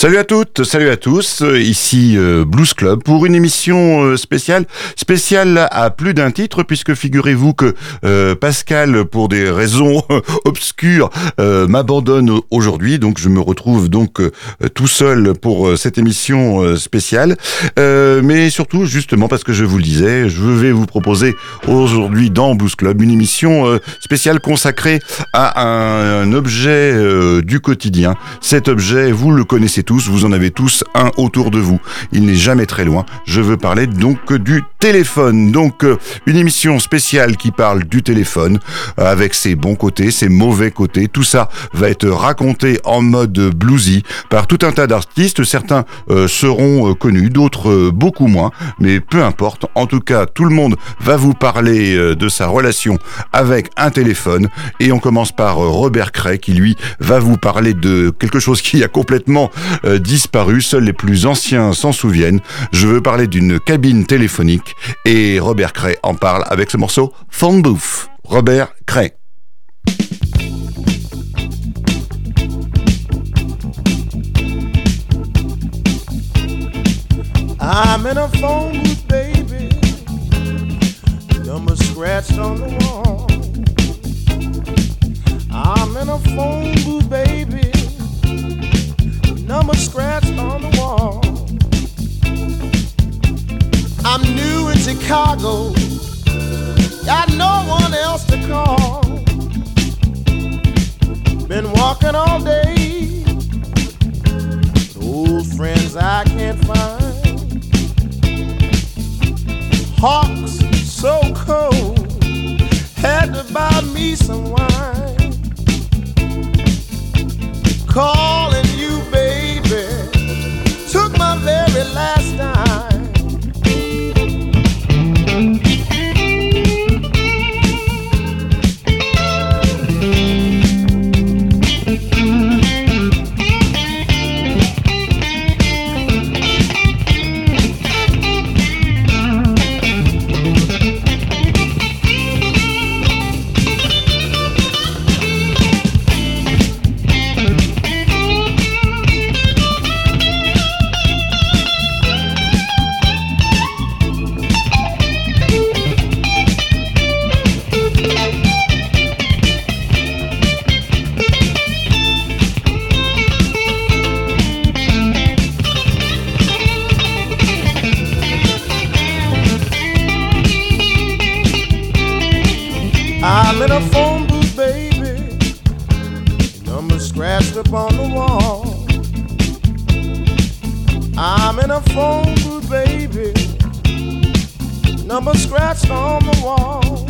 Salut à toutes, salut à tous, ici Blues Club pour une émission spéciale à plus d'un titre, puisque figurez-vous que Pascal, pour des raisons obscures, m'abandonne aujourd'hui, donc je me retrouve donc tout seul pour cette émission spéciale, mais surtout justement parce que je vous le disais, je vais vous proposer aujourd'hui dans Blues Club une émission spéciale consacrée à un objet du quotidien. Cet objet, vous le connaissez tous, vous en avez tous un autour de vous. Il n'est jamais très loin. Je veux parler donc du téléphone. Donc une émission spéciale qui parle du téléphone avec ses bons côtés, ses mauvais côtés. Tout ça va être raconté en mode bluesy par tout un tas d'artistes. Certains seront connus, d'autres beaucoup moins. Mais peu importe. En tout cas, tout le monde va vous parler de sa relation avec un téléphone. Et on commence par Robert Cray qui lui va vous parler de quelque chose qui a complètement disparu, seuls les plus anciens s'en souviennent. Je veux parler d'une cabine téléphonique et Robert Cray en parle avec ce morceau Phone Booth. Robert Cray. I'm in a phone booth, baby. Number scratched on the wall. I'm in a phone booth, baby. Number scratched on the wall. I'm new in Chicago, got no one else to call. Been walking all day, but old friends I can't find. Hawks so cold, had to buy me some wine. Calling you, baby, took my very last dime. I'm in a phone booth, baby. Number scratched up on the wall. I'm in a phone booth, baby. Number scratched on the wall.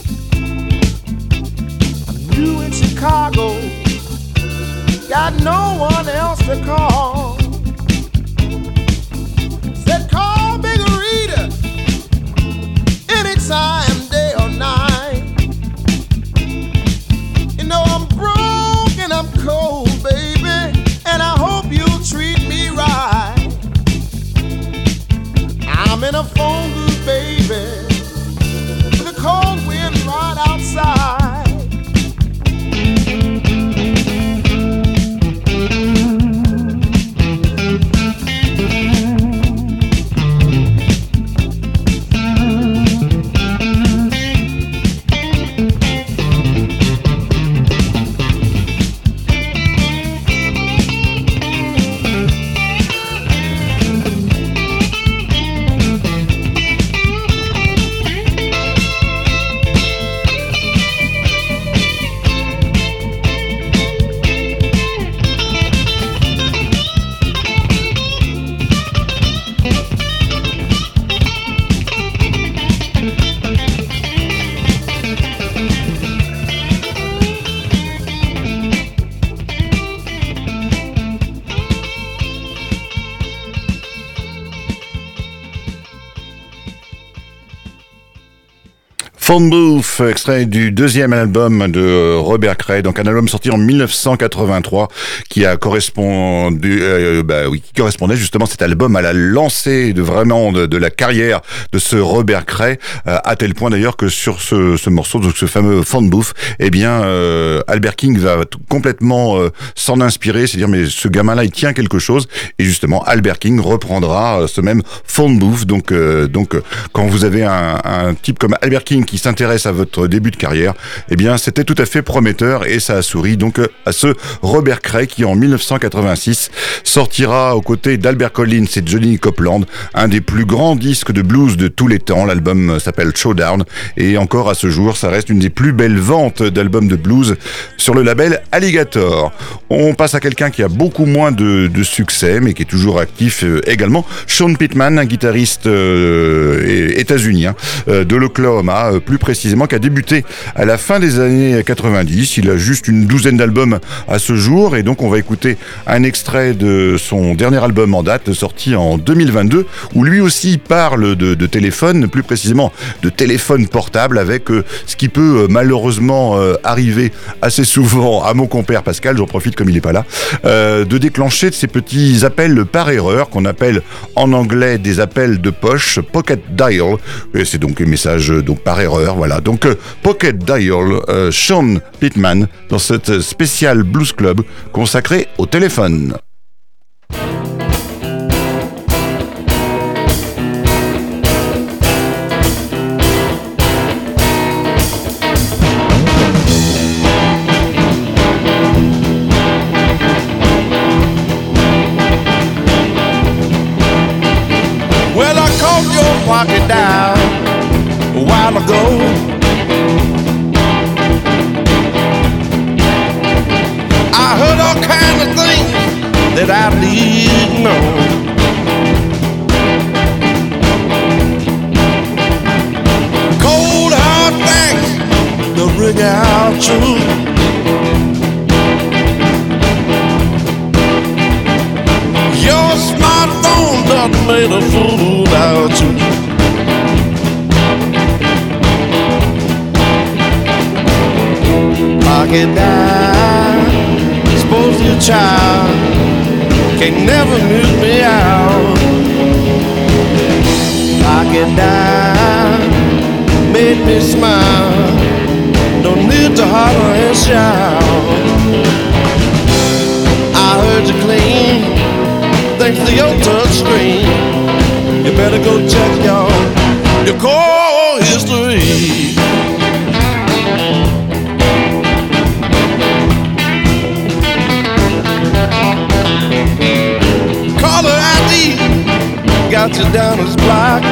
I'm new in Chicago, got no one else to call. Said call Big Rita anytime, day or night. I'm broke and I'm cold, baby, and I hope you'll treat me right. I'm in a phone booth, baby, with a cold wind right outside. Phone Booth, extrait du deuxième album de Robert Cray, donc un album sorti en 1983 qui a correspondu, qui correspondait justement cet album à la lancée de la carrière de ce Robert Cray, à tel point d'ailleurs que sur ce morceau, donc ce fameux Phone Booth, eh bien Albert King va complètement s'en inspirer, c'est-à-dire mais ce gamin-là il tient quelque chose, et justement Albert King reprendra ce même Phone Booth. Donc quand vous avez un type comme Albert King qui s'intéresse à votre début de carrière, eh bien c'était tout à fait prometteur, et ça a souri donc à ce Robert Cray qui en 1986 sortira aux côtés d'Albert Collins et Johnny Copeland un des plus grands disques de blues de tous les temps. L'album s'appelle Showdown, et encore à ce jour ça reste une des plus belles ventes d'albums de blues sur le label Alligator. On passe à quelqu'un qui a beaucoup moins de succès mais qui est toujours actif également, Sean Pittman, un guitariste états-unien de l'Oklahoma, plus précisément, qui a débuté à la fin des années 90. Il a juste une douzaine d'albums à ce jour, et donc on va écouter un extrait de son dernier album en date, sorti en 2022, où lui aussi parle de téléphone, plus précisément de téléphone portable, avec ce qui peut malheureusement arriver assez souvent à mon compère Pascal, j'en profite comme il n'est pas là, de déclencher de ces petits appels par erreur, qu'on appelle en anglais des appels de poche, pocket dial, et c'est donc un message donc par erreur, voilà. Donc Pocket Dial, Sean Pittman dans cette spéciale Blues Club consacrée au téléphone. Well, I called your pocket dial a while ago. I heard all kinds of things that I didn't know. Cold hard facts that ring out true. Your smartphone done made a fool out you. Pocket dial, suppose your child can never mute me out. Pocket dial, made me smile, no need to holler and shout. I heard you clean, thanks to your touch screen. You better go check your call history. Caller ID got you down as block.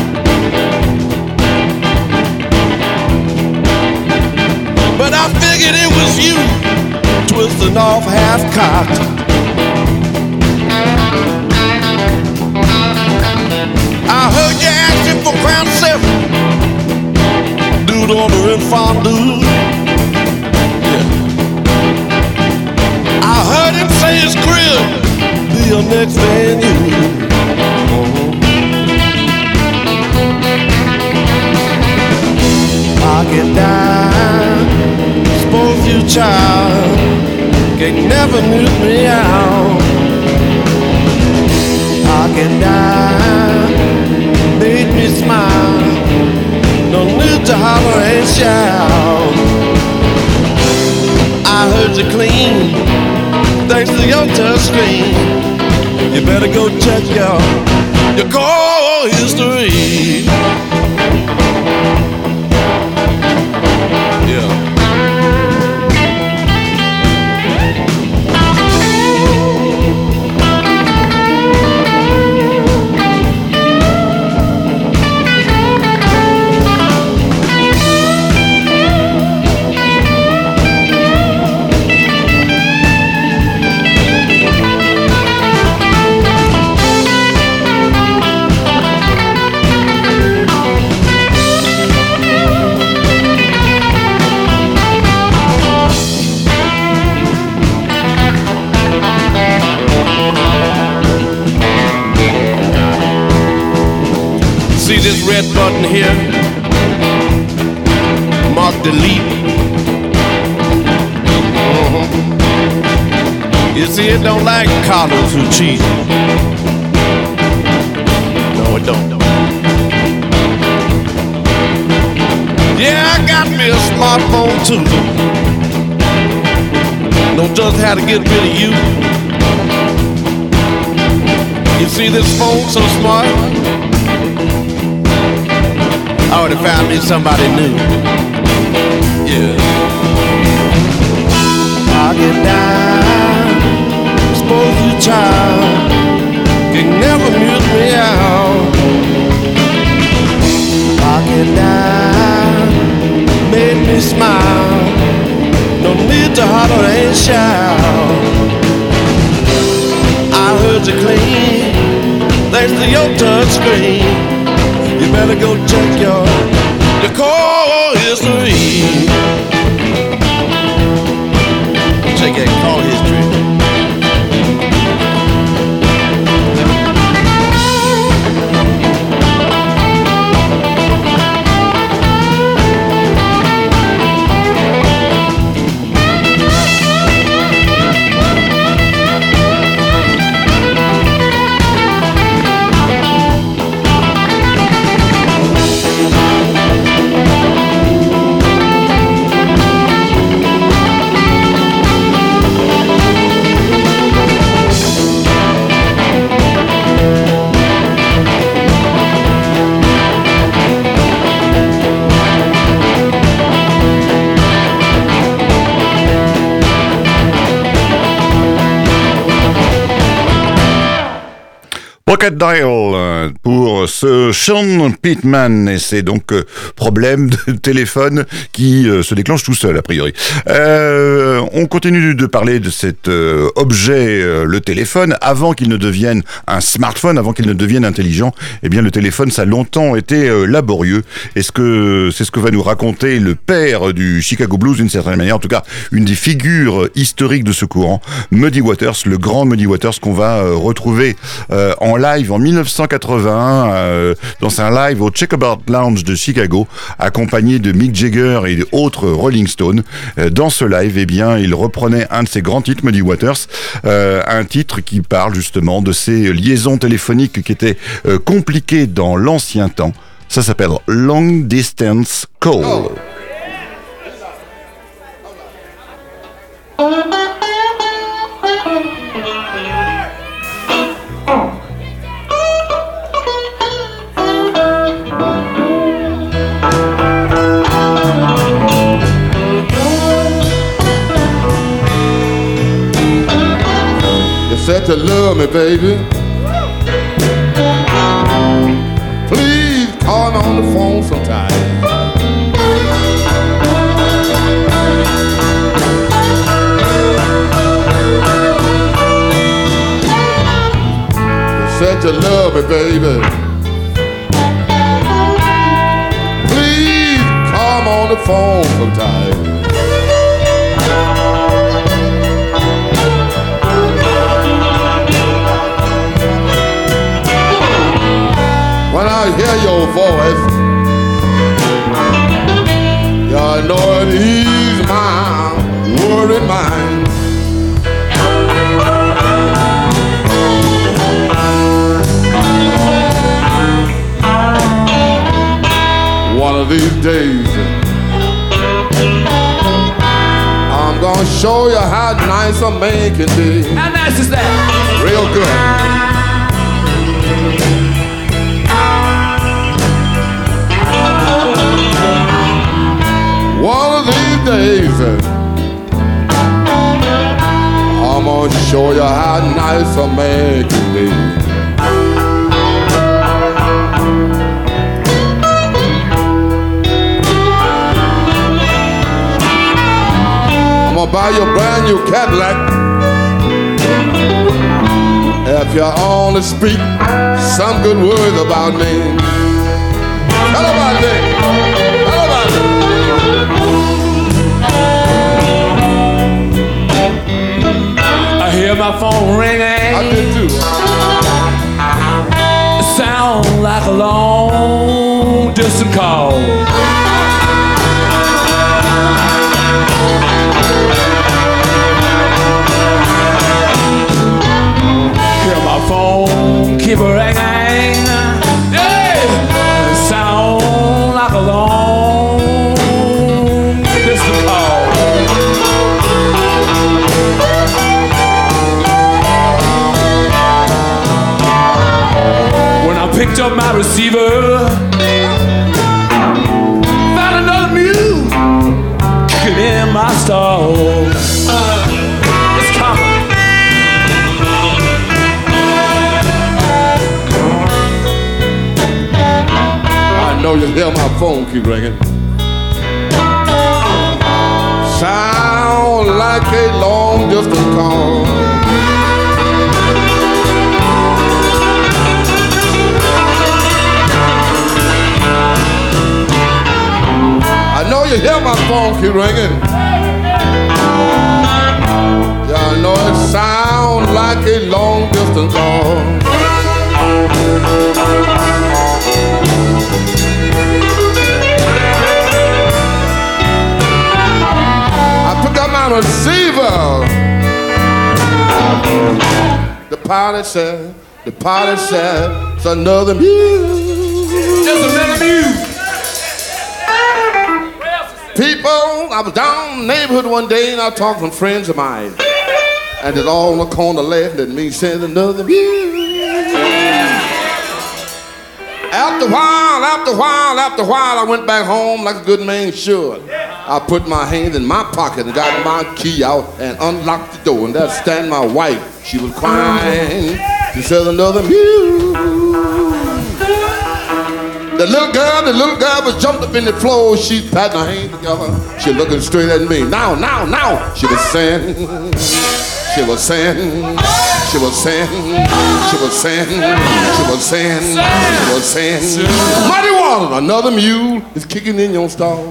But I figured it was you, twisting off half-cocked. I heard you asking for Crown 7, dude ordering fondue. Yeah. I heard him say his crib be your next venue. Pocket dial, suppose you child can never mute me out. Pocket dial, made me smile, no need to holler and shout. I heard you clean, thanks to your touch screen. You better go check your call history. Yeah. See this red button here? mark delete. You see, it don't like collars who cheat. No, it don't. Yeah, I got me a smartphone too. Know just how to get rid of you. You see this phone so smart? I already found me somebody new. Yeah. I get down, suppose you child can never mute me out. I get down, made me smile. No need to holler and shout. I heard you clean, thanks to your touch screen. You better go check your call history. Check your call history. Pocket Dial pour ce Sean Pittman, et c'est donc problème de téléphone qui se déclenche tout seul a priori. On continue de parler de cet objet, le téléphone, avant qu'il ne devienne un smartphone, avant qu'il ne devienne intelligent. Eh bien, le téléphone, ça a longtemps été laborieux. C'est ce que va nous raconter le père du Chicago Blues d'une certaine manière, en tout cas une des figures historiques de ce courant, Muddy Waters, le grand Muddy Waters qu'on va retrouver en live en 1981 dans un live au Checkerboard Lounge de Chicago, accompagné de Mick Jagger et d'autres Rolling Stones. Dans ce live, eh bien, il reprenait un de ses grands titres, Muddy Waters, un titre qui parle justement de ces liaisons téléphoniques qui étaient compliquées dans l'ancien temps. Ça s'appelle Long Distance Call. Oh. Said to love me, baby. Please call me on the phone sometime. Said to love me, baby. Please call me on the phone sometime. When I hear your voice, you know it eases my worried mind. One of these days, I'm gonna show you how nice a man can be. How nice is that? Real good. One of these days, I'm gonna show you how nice a man can be. I'm gonna buy you a brand new Cadillac if you only speak some good words about me. Tell about me. I hear my phone ringing. I did too. Sound like a long distance call. a long distance call. When I picked up my receiver, found another mule kicking in my stall. It's coming. I know you hear my phone keep ringing. Sound like a long distance call. I know you hear my phone keep ringing. Yeah, I know it sounds like a long distance call. I pick up my receiver. The pilot said, it's another mule. Just another mule. People, I was down in the neighborhood one day and I talked to some friends of mine. And they're all in the corner laughing at me, saying another mule. After a while, I went back home like a good man should. I put my hand in my pocket and got my key out and unlocked the door. And there stand my wife. She was crying. She said another mule. The little girl was jumped up in the floor. She patting her hands together. She looking straight at me. Now. She was saying. Muddy water, another mule is kicking in your stall.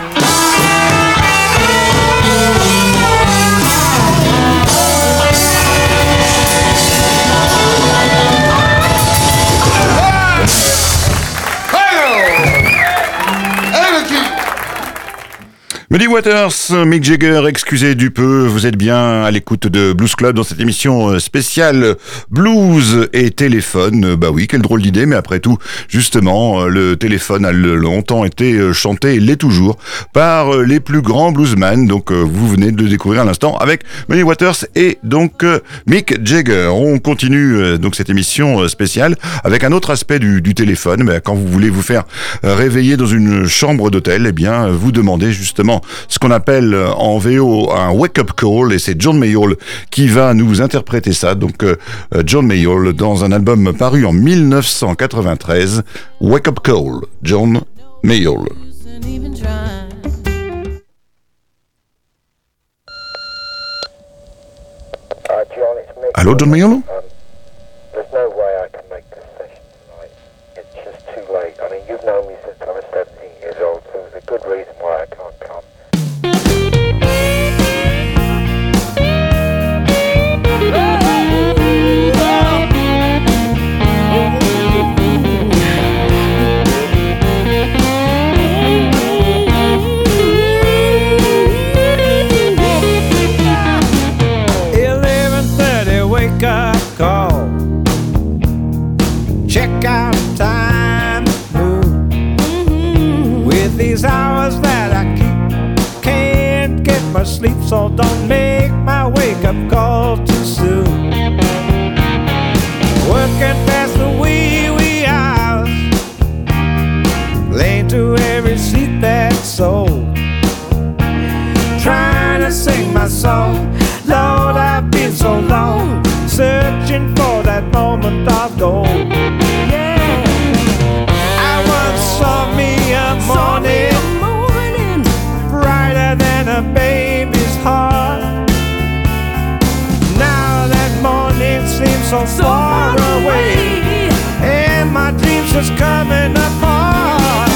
Muddy Waters, Mick Jagger, excusez du peu, vous êtes bien à l'écoute de Blues Club dans cette émission spéciale blues et téléphone. Bah oui, quelle drôle d'idée, mais après tout, justement, le téléphone a longtemps été chanté, et l'est toujours, par les plus grands bluesmen. Donc vous venez de le découvrir à l'instant avec Muddy Waters et donc Mick Jagger. On continue donc cette émission spéciale avec un autre aspect du téléphone. Mais quand vous voulez vous faire réveiller dans une chambre d'hôtel, eh bien vous demandez justement ce qu'on appelle en VO un wake-up call, et c'est John Mayall qui va nous interpréter ça. Donc John Mayall dans un album paru en 1993, Wake Up Call, John Mayall. Allô, John Mayall? There's no way I can make this session tonight. It's just too late. I mean, you've known me since I was 17 years old, so there's a good reason why I can't come. Call. Check out time move. With these hours that I keep, can't get much sleep, so don't make my wake-up call too soon. Working past the wee hours, late to every seat that's sold. Trying to sing my song, Lord, I've been so long, searching for that moment of gold. Yeah. I once saw me a morning brighter than a baby's heart. Now that morning seems so far away, and my dreams just coming apart.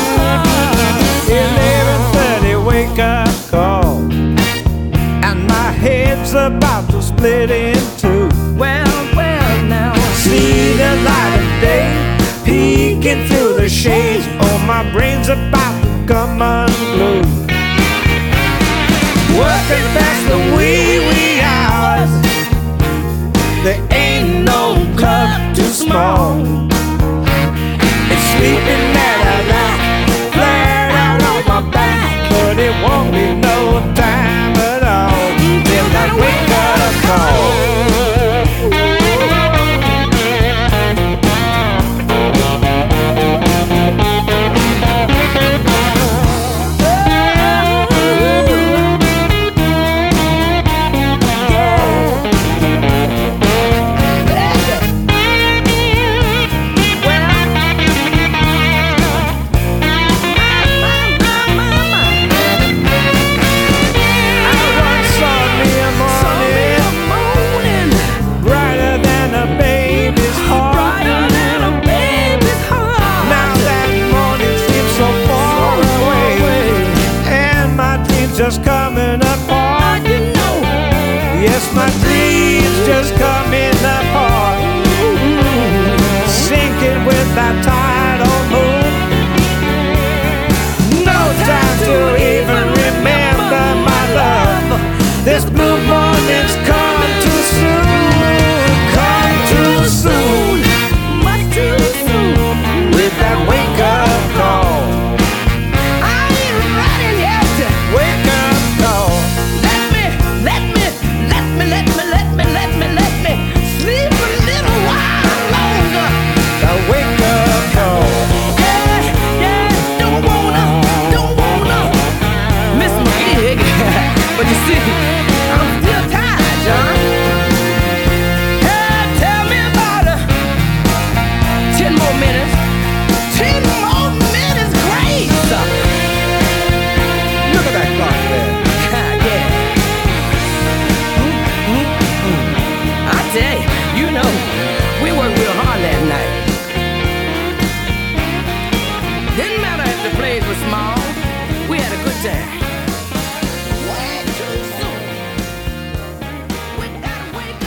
11:30 wake up call, and my head's about to split in two. Well, now I see the light of day peeking through the shades. Oh, my brain's about to come unglued. Working past the wee hours, there ain't no club too small. It's sleeping at a night, flaring just coming apart. Yes, my dreams just coming apart. Sinking with that tidal moon. No time to even remember my love. This blue morning's come too soon. Come too soon. Much too soon. With that wake-up call. I ain't ready yet. Wake-up call. Let me sleep a little while longer. The wake-up call. Yeah, don't wanna miss my gig. But you see, I'm still tired, John. Hey, tell me about 10 more minutes. 10 more minutes, great. Look at that clock there. Yeah. I tell you, we worked real hard last night. Didn't matter if the place was small, we had a good time. Way too soon. We gotta wake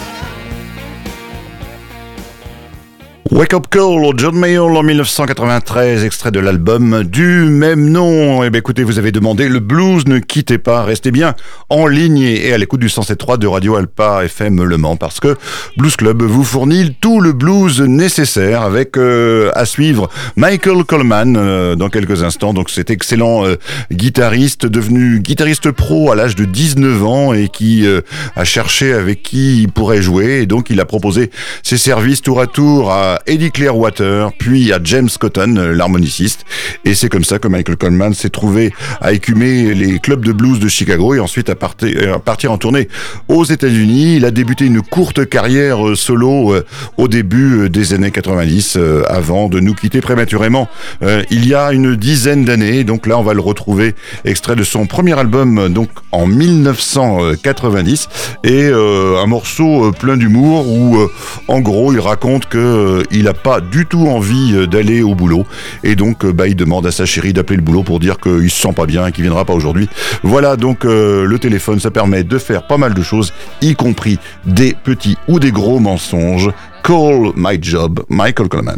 up. Wake Up Call, John Mayall en 1993, extrait de l'album du même nom. Eh bien écoutez, vous avez demandé, le blues ne quittez pas, restez bien en ligne et à l'écoute du 107.3 de Radio Alpa FM Le Mans, parce que Blues Club vous fournit tout le blues nécessaire avec à suivre Michael Coleman dans quelques instants. Donc cet excellent guitariste, devenu guitariste pro à l'âge de 19 ans et qui a cherché avec qui il pourrait jouer, et donc il a proposé ses services tour à tour à Eddie Clearwater, puis à James Cotton, l'harmoniciste. Et c'est comme ça que Michael Coleman s'est trouvé à écumer les clubs de blues de Chicago et ensuite à partir en tournée aux États-Unis. Il a débuté une courte carrière solo au début des années 90 avant de nous quitter prématurément il y a une dizaine d'années. Donc là, on va le retrouver extrait de son premier album donc en 1990 et un morceau plein d'humour où en gros il raconte que il n'a pas du tout envie d'aller au boulot et donc il demande à sa chérie d'appeler le boulot pour dire qu'il se sent pas bien et qu'il viendra pas aujourd'hui. Voilà, donc le téléphone, ça permet de faire pas mal de choses, y compris des petits ou des gros mensonges. Call my job, Michael Coleman.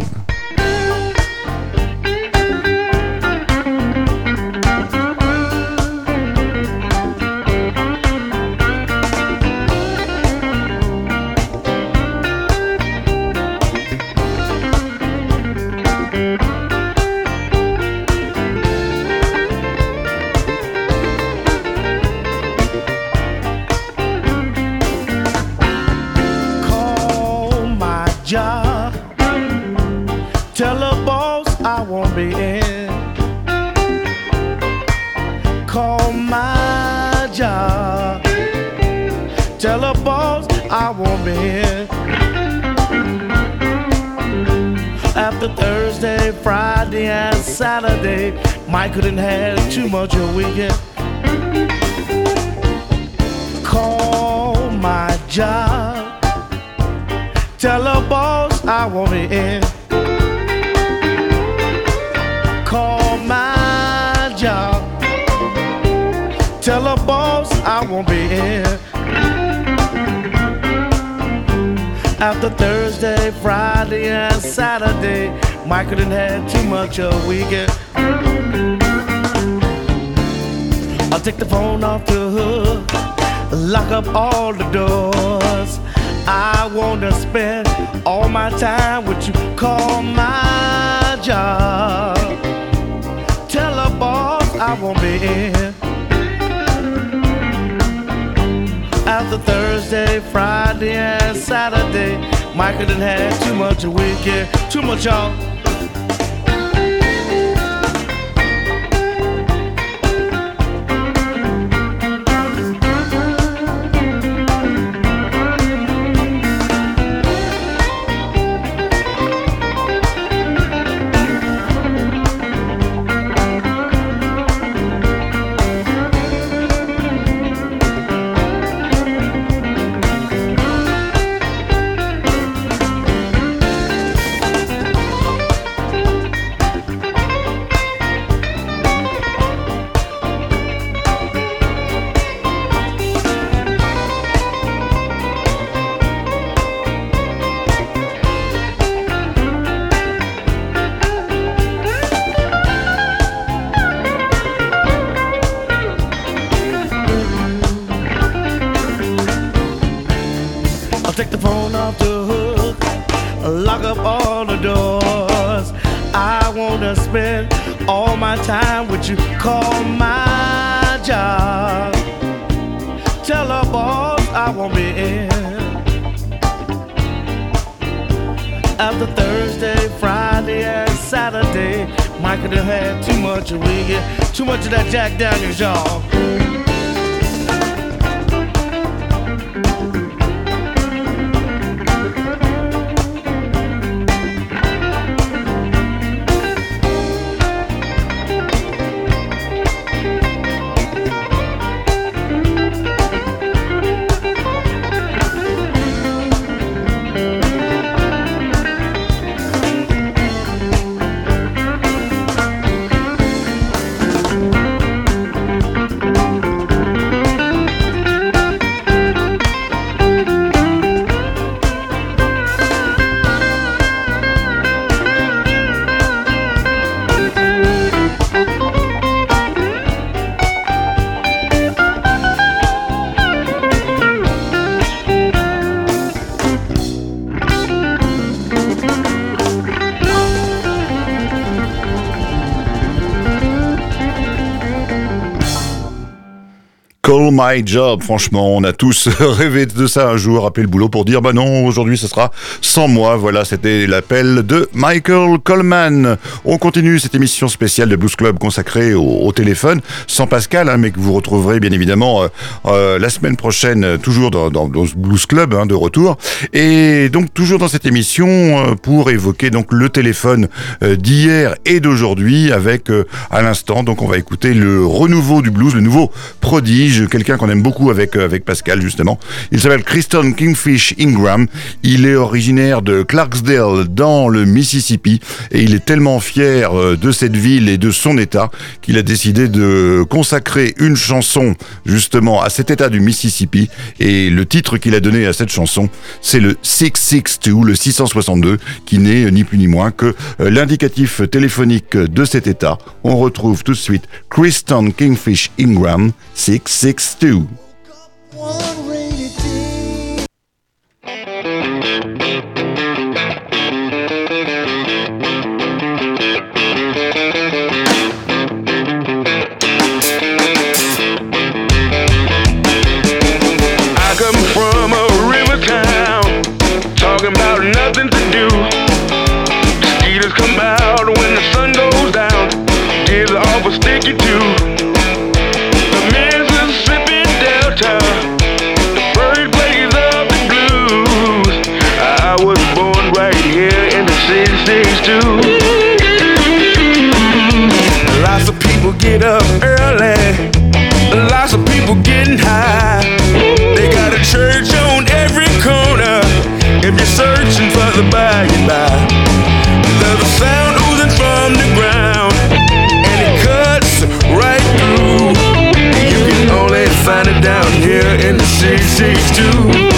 Tell the boss I won't be in. Call my job. Tell the boss I won't be in. After Thursday, Friday, and Saturday, Mike couldn't have too much a weekend. Call my job. Tell the boss I won't be in. Call my job. Tell the boss I won't be in. After Thursday, Friday, and Saturday, Mike couldn't have too much a weekend. I'll take the phone off the hook, lock up all the doors. I wanna spend all my time with you. Call my job. Tell the boss I won't be in. After Thursday, Friday, and Saturday, Mike done had too much a weekend. Too much, y'all. phone off the hook, lock up all the doors. I wanna spend all my time with you, call my job. Tell the boss I won't be in. After Thursday, Friday, and Saturday, Mike could have had too much of weed, too much of that Jack Daniels, y'all. Call My Job, franchement, on a tous rêvé de ça un jour, appeler le boulot pour dire bah non, aujourd'hui ce sera sans moi. Voilà, c'était l'appel de Michael Coleman. On continue cette émission spéciale de Blues Club consacrée au téléphone, sans Pascal, hein, mais que vous retrouverez bien évidemment la semaine prochaine, toujours dans Blues Club, hein, de retour. Et donc toujours dans cette émission pour évoquer donc le téléphone d'hier et d'aujourd'hui avec à l'instant, donc on va écouter le renouveau du blues, le nouveau prodige, quelqu'un qu'on aime beaucoup avec Pascal justement. Il s'appelle Christon Kingfish Ingram. Il est originaire de Clarksdale dans le Mississippi et il est tellement fier de cette ville et de son état qu'il a décidé de consacrer une chanson justement à cet état du Mississippi, et le titre qu'il a donné à cette chanson, c'est le 662, le 662, qui n'est ni plus ni moins que l'indicatif téléphonique de cet état. On retrouve tout de suite Christon Kingfish Ingram, 662. Nothing to do. Mosquitoes come out when the sun goes down. Kids are awful sticky too. The Mississippi Delta, the birthplace of the blues. I was born right here in the 662. Lots of people get up early. Lots of people getting high. They got a church on every corner. If you're searching for the by and by, there's a sound oozing from the ground, and it cuts right through. You can only find it down here in the 662.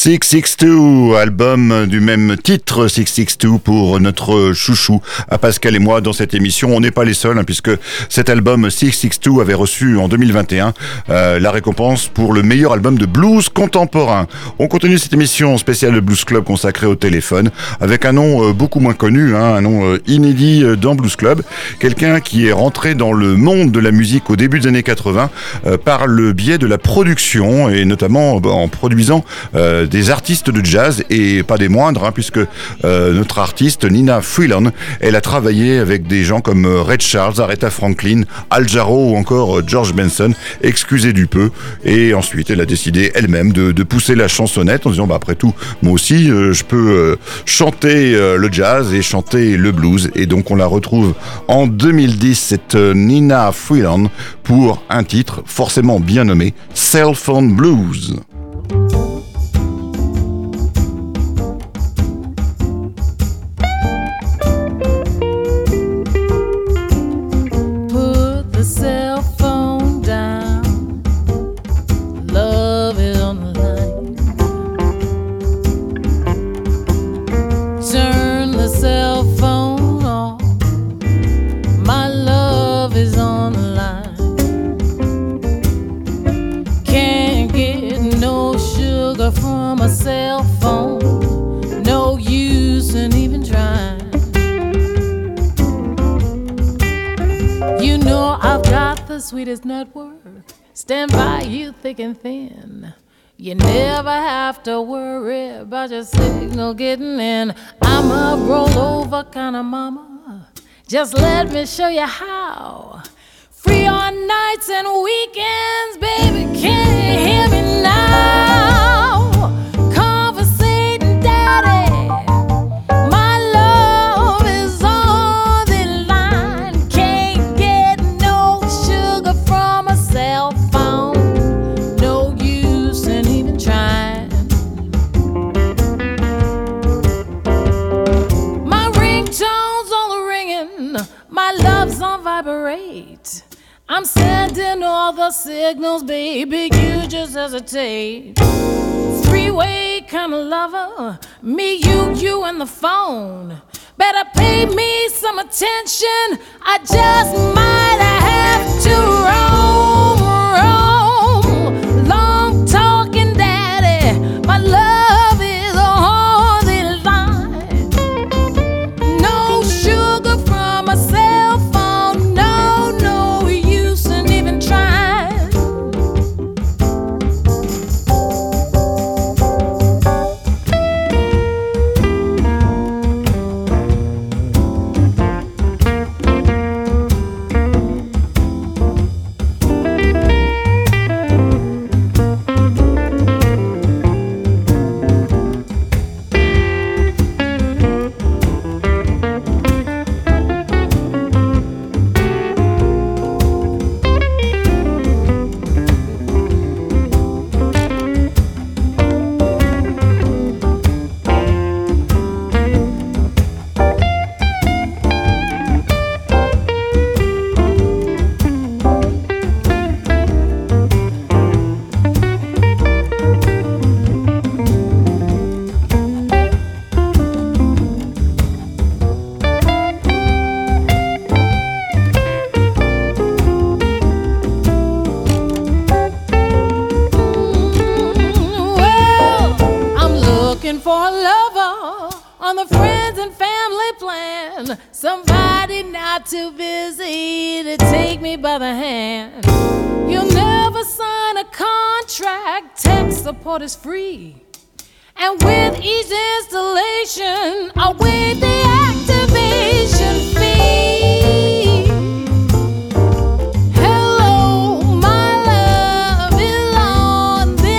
662, album du même titre, 662 pour notre chouchou à Pascal et moi dans cette émission. On n'est pas les seuls puisque cet album 662 avait reçu en 2021 la récompense pour le meilleur album de blues contemporain. On continue cette émission spéciale de Blues Club consacrée au téléphone avec un nom beaucoup moins connu, un nom inédit dans Blues Club. Quelqu'un qui est rentré dans le monde de la musique au début des années 80 par le biais de la production et notamment en produisant des artistes de jazz et pas des moindres puisque notre artiste Nina Freeland, elle a travaillé avec des gens comme Ray Charles, Aretha Franklin, Al Jarreau ou encore George Benson, excusez du peu, et ensuite elle a décidé elle-même de pousser la chansonnette en disant après tout moi aussi je peux chanter le jazz et chanter le blues, et donc on la retrouve en 2010 cette Nina Freeland pour un titre forcément bien nommé Cell Phone Blues. Sweetest network, stand by you thick and thin. You never have to worry about your signal getting in. I'm a rollover kind of mama, just let me show you how. Free on nights and weekends, baby, can you hear me now? Conversating, daddy, my love is on the line. Can't get no sugar from a cell phone, no use in even trying. My ringtone's all ringing, my love's on vibrate. I'm sending all the signals, baby, you just hesitate. Three-way kind of lover, me, you, and the phone. Better pay me some attention, I just might have to roam. Long talking daddy, my love is on the line. No sugar from a cell phone, no use in even trying. Somebody not too busy to take me by the hand. You'll never sign a contract, tech support is free. And with each installation, I'll waive the activation fee. Hello, my love is on the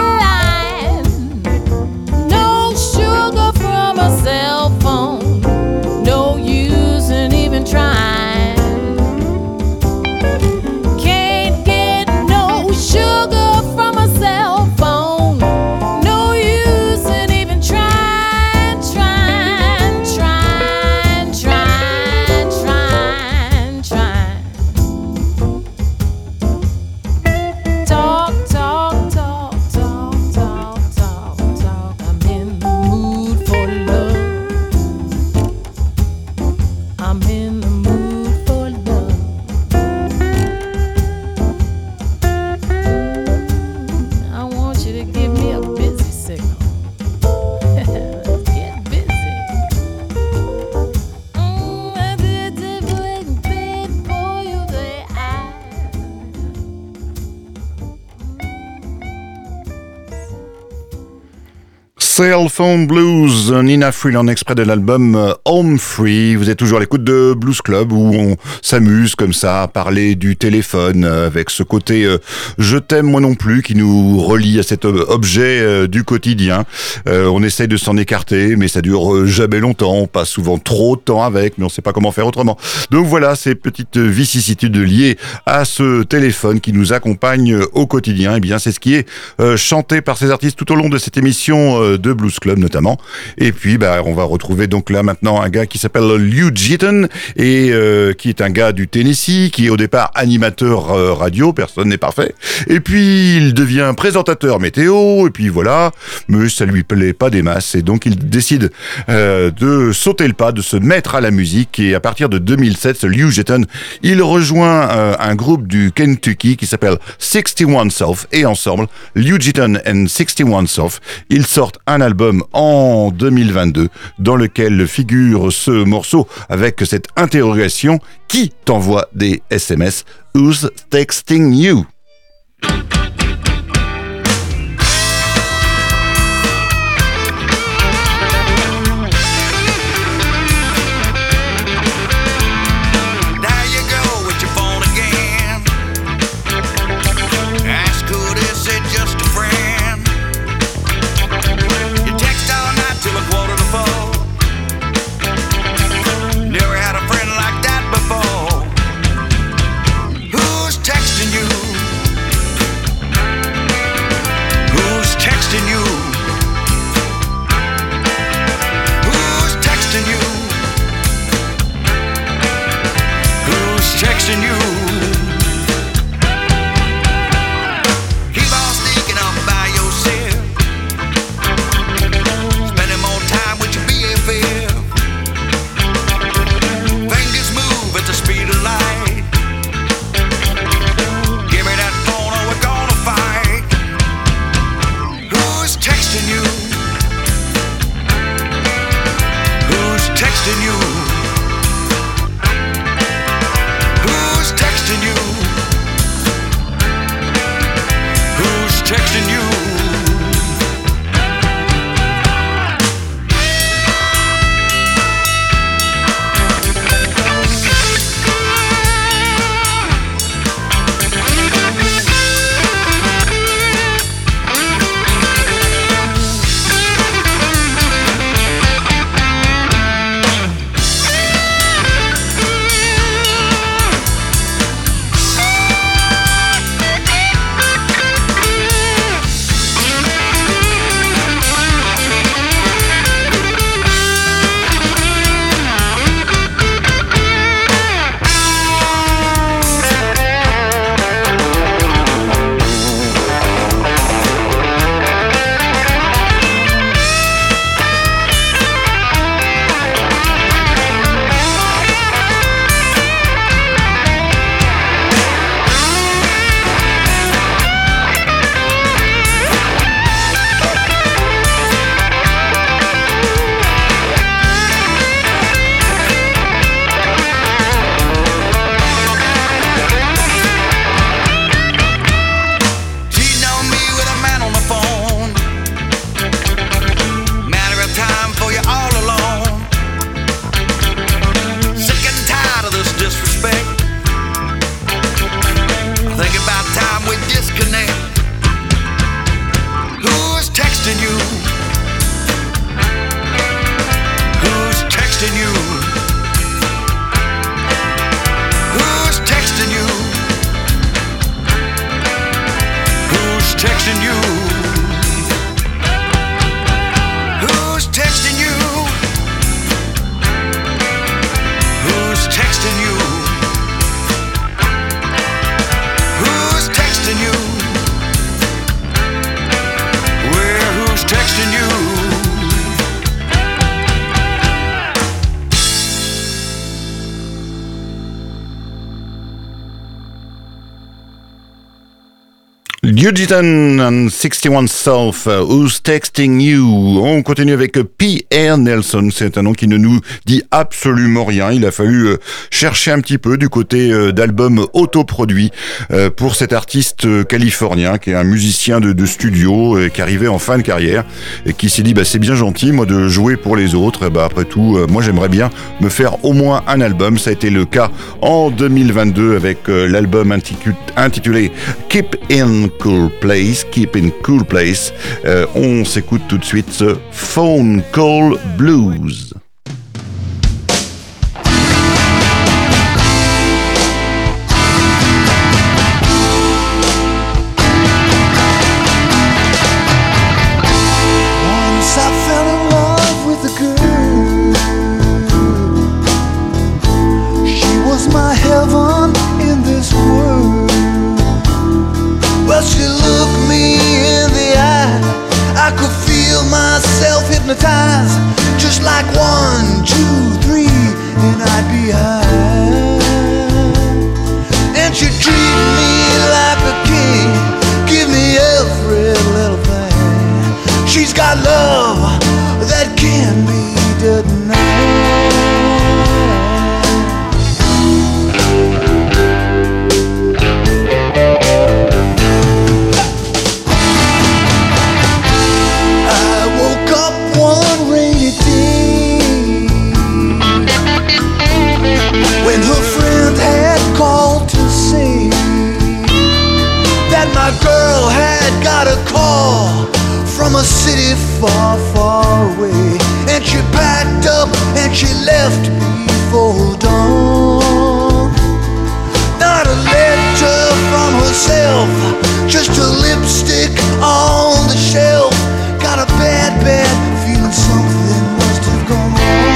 line. No sugar from a cell phone, trying. Can't get no sugar from a cell phone, no use in even trying. Cell Phone Blues, Nina Freeland, extrait de l'album Home Free. Vous êtes toujours à l'écoute de Blues Club où on s'amuse comme ça à parler du téléphone avec ce côté je t'aime moi non plus qui nous relie à cet objet du quotidien. On essaye de s'en écarter mais ça dure jamais longtemps, on passe souvent trop de temps avec mais on sait pas comment faire autrement. Donc voilà ces petites vicissitudes liées à ce téléphone qui nous accompagne au quotidien. Et bien c'est ce qui est chanté par ces artistes tout au long de cette émission de Blues Club notamment. Et puis on va retrouver donc là maintenant un gars qui s'appelle Lew Jeaton et qui est un gars du Tennessee qui est au départ animateur radio, personne n'est parfait. Et puis il devient présentateur météo et puis voilà, mais ça lui plaît pas des masses et donc il décide de sauter le pas, de se mettre à la musique et à partir de 2007, ce Lew Jeaton, il rejoint un groupe du Kentucky qui s'appelle 61 South et ensemble, Lew Jeaton and 61 South, ils sortent un album en 2022 dans lequel figure ce morceau avec cette interrogation: qui t'envoie des SMS? Who's texting you? Nugent and 61 South, Who's Texting You? On continue avec P.R. Nelson. C'est un nom qui ne nous dit absolument rien. Il a fallu chercher un petit peu du côté d'albums autoproduits pour cet artiste californien qui est un musicien de studio qui arrivait en fin de carrière et qui s'est dit c'est bien gentil moi de jouer pour les autres. Après tout, moi j'aimerais bien me faire au moins un album. Ça a été le cas en 2022 avec l'album intitulé Keep in Cool Place, Keep in Cool Place. On s'écoute tout de suite ce Phone Call Blues. Once I fell in love with a girl. She was my heaven in this world. Well, she looked me in the eye. I could feel myself hypnotized. Just like 1, 2, 3, and I'd be high. And she treated me like a king, give me every little thing. She's got love that can't be denied. My girl had got a call from a city far, far away, and she packed up and she left before dawn. Not a letter from herself, just a lipstick on the shelf. Got a bad, bad feeling something must have gone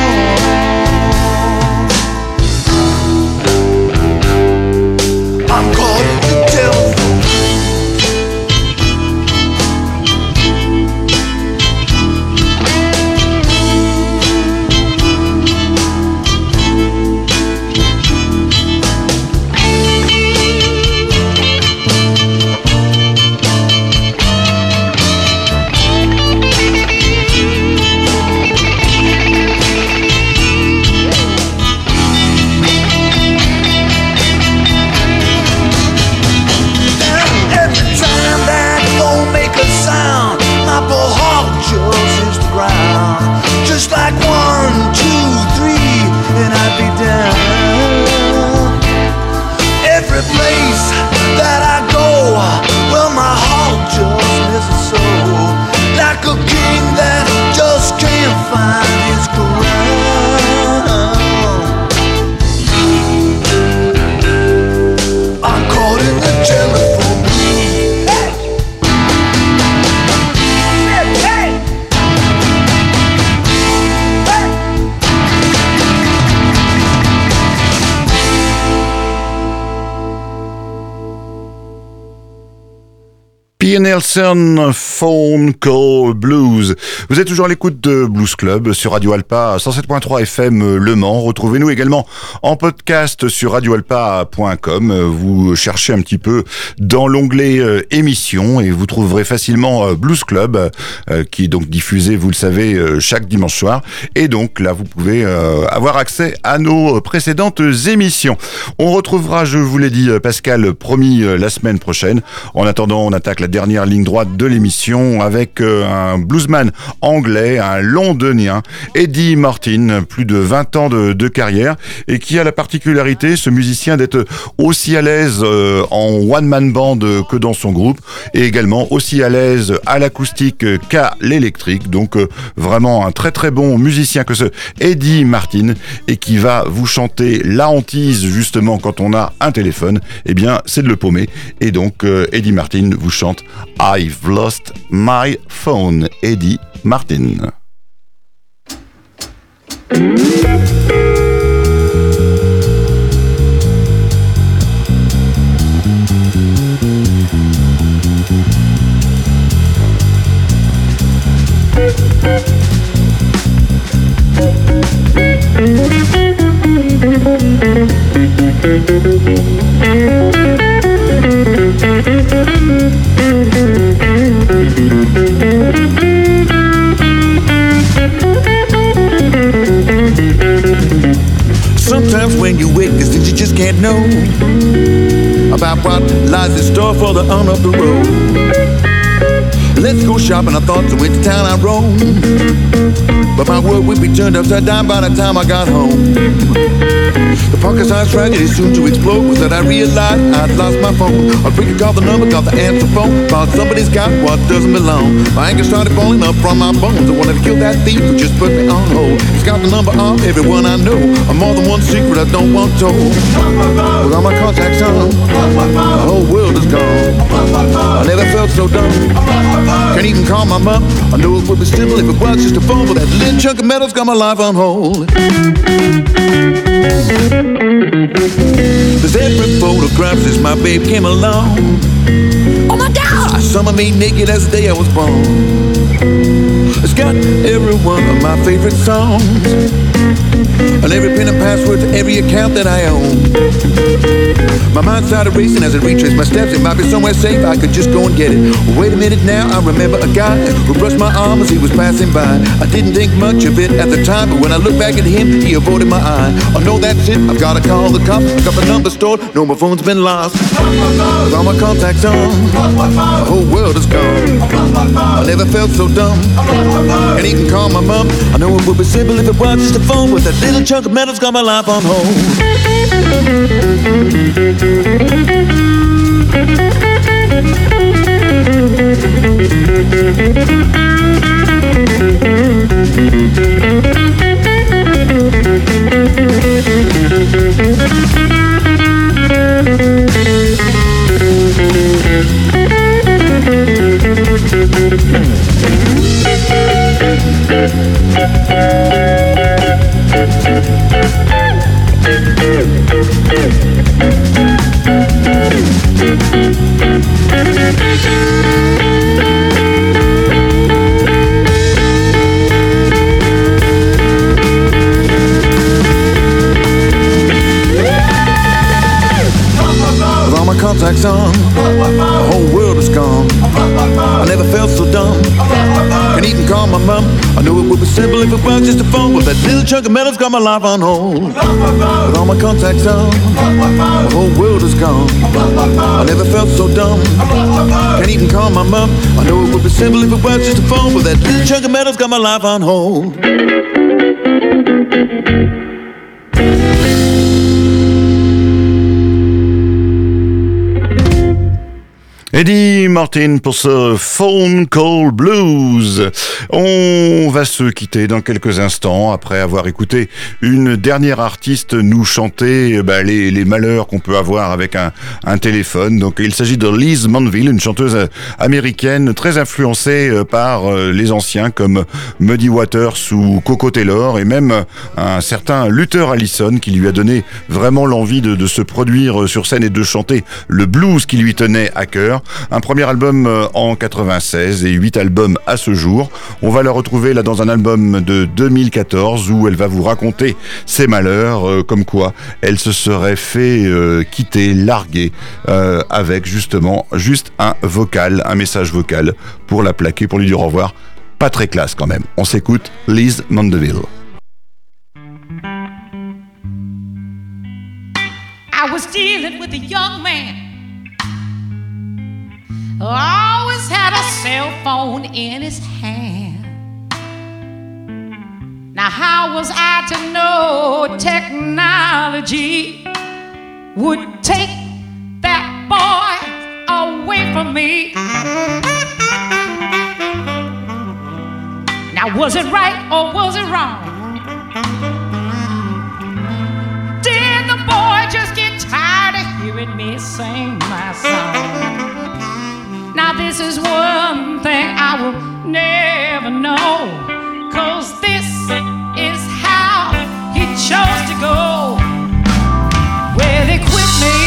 wrong. I'm calling the telephone. Just like 1, 2, 3, and I'd be down. Every place that I go, well, my heart just misses so. Like a king that just can't find his crown. I'm caught in the telephone. P.R. Nelson, Phone Call Blues. Vous êtes toujours à l'écoute de Blues Club sur Radio Alpa 107.3 FM Le Mans. Retrouvez-nous également en podcast sur radioalpa.com. Vous cherchez un petit peu dans l'onglet émissions et vous trouverez facilement Blues Club qui est donc diffusé, vous le savez, chaque dimanche soir. Et donc là, vous pouvez avoir accès à nos précédentes émissions. On retrouvera, je vous l'ai dit, Pascal, promis, la semaine prochaine. En attendant, on attaque la dernière ligne droite de l'émission avec un bluesman anglais, un londonien, Eddie Martin, plus de 20 ans de carrière et qui a la particularité, ce musicien, d'être aussi à l'aise en one-man band que dans son groupe et également aussi à l'aise à l'acoustique qu'à l'électrique. Donc vraiment un très très bon musicien que ce Eddie Martin et qui va vous chanter la hantise justement quand on a un téléphone, eh bien c'est de le paumer. Et donc Eddie Martin vous chante I've Lost My Phone, Eddie Martin. can't know about what lies in store for the on of the road. Let's go shopping, I thought, so into town I roamed. But my world would be turned upside down by the time I got home. The pocket-sized tragedy soon to explode was that I realized I'd lost my phone. I quickly called the number, got the answer phone. Found somebody's got what doesn't belong. My anger started falling up from my bones. I wanted to kill that thief who just put me on hold. He's got the number of everyone I know. I'm more than one secret I don't want told. With all my contacts on, the whole world is gone. I never felt so dumb. Can't even call my mom. I know it would be simple if it was just a phone, but that little chunk of metal's got my life on hold. There's every photograph since my babe came along. Oh my God! Some of me naked as the day I was born. It's got every one of my favorite songs, and every pin and password to every account that I own. My mind started racing as I retraced my steps. It might be somewhere safe, I could just go and get it. Wait a minute now, I remember a guy who brushed my arm as he was passing by. I didn't think much of it at the time, but when I look back at him, he avoided my eye. Oh no, that's it, I've gotta call the cops. I got the number stored, no, my phone's been lost. With all my contacts on, the whole world is gone. I never felt so dumb. And even call my mom. I know it would be simple if it was just a phone, but that little chunk of metal's got my life on hold. Contacts on, the whole world is gone. I never felt so dumb. Can't even call my mom. I knew it would be simple if it was just a phone, but that little chunk of metal's got my life on hold. With all my contacts on, the whole world is gone. I never felt so dumb. Can't even call my mom. I knew it would be simple if it was just a phone, but that little chunk of metal's got my life on hold. Eddie Martin pour ce Phone Call Blues. On va se quitter dans quelques instants après avoir écouté une dernière artiste nous chanter les malheurs qu'on peut avoir avec un téléphone. Donc il s'agit de Liz Manville, une chanteuse américaine très influencée par les anciens comme Muddy Waters ou Coco Taylor, et même un certain Luther Allison qui lui a donné vraiment l'envie de se produire sur scène et de chanter le blues qui lui tenait à cœur. Un premier album en 96 et 8 albums à ce jour. On va la retrouver là dans un album de 2014 où elle va vous raconter ses malheurs, comme quoi elle se serait fait quitter, larguer avec justement juste un vocal, un message vocal pour la plaquer, pour lui dire au revoir. Pas très classe quand même. On s'écoute Liz Mandeville. I was dealing with a young man who always had a cell phone in his hand. Now how was I to know technology would take that boy away from me? Now was it right or was it wrong? Did the boy just get tired of hearing me sing my song? Now this is one thing I will never know, 'cause this is how he chose to go. Well, he quit me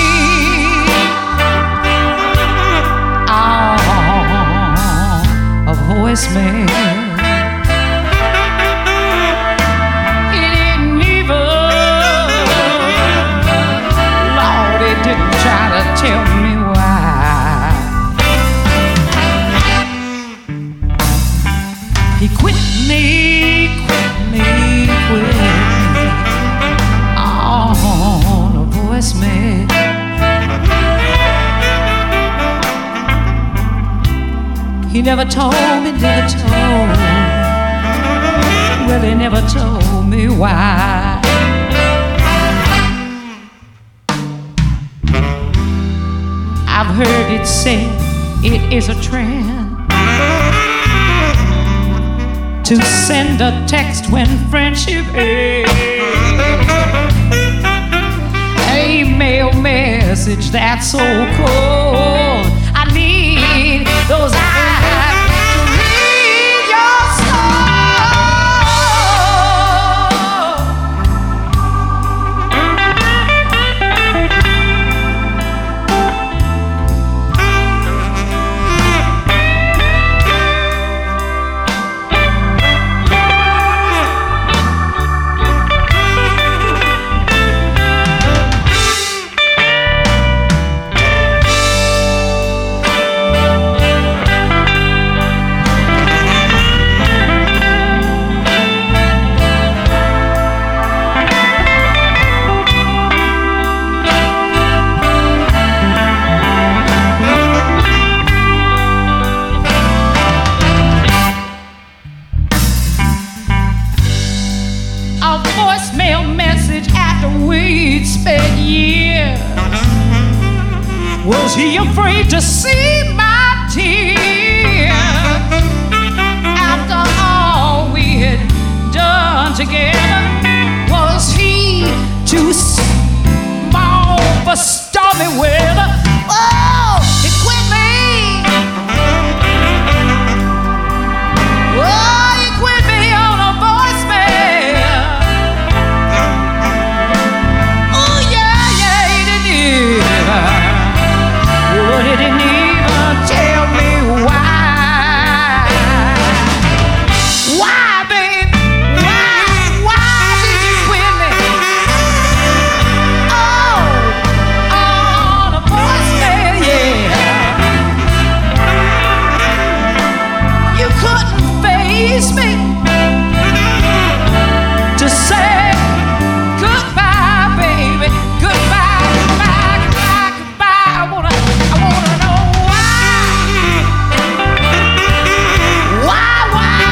on a voicemail. He didn't even, Lord, he didn't try to tell me why. He quit me on a voicemail. He never told me, really never told me why. I've heard it said it is a trend to send a text when friendship ends. A mail message that's so cold. I need those eyes to read your soul. Was he afraid to see my tears? After all we had done together, was he too small for stormy weather? Oh, he quit me. Oh, he quit me on a voicemail. Oh, yeah, yeah, he did. But he didn't even tell me why. Why, babe? Why did you quit me? Oh, on a voicemail, yeah. You couldn't face me to say goodbye, baby. Goodbye, goodbye, goodbye, goodbye. I wanna know why. Why,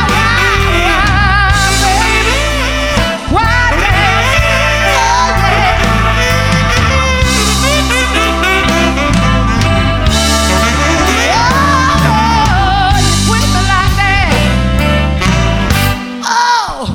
baby? Why, baby? Oh, yeah. Oh, you quit me like that. Oh.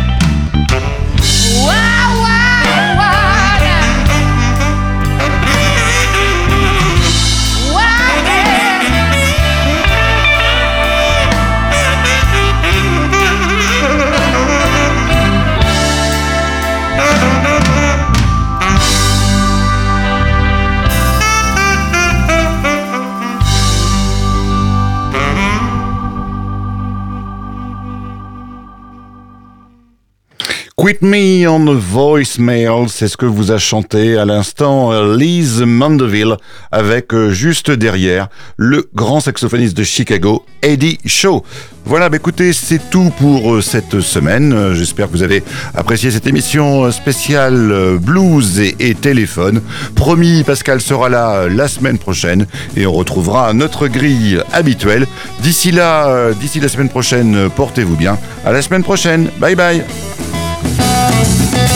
Quit Me on the Voicemail, c'est ce que vous a chanté à l'instant Liz Mandeville avec juste derrière le grand saxophoniste de Chicago, Eddie Shaw. Voilà, écoutez, c'est tout pour cette semaine. J'espère que vous avez apprécié cette émission spéciale blues et téléphone. Promis, Pascal sera là la semaine prochaine et on retrouvera notre grille habituelle. D'ici la semaine prochaine, portez-vous bien. À la semaine prochaine. Bye bye.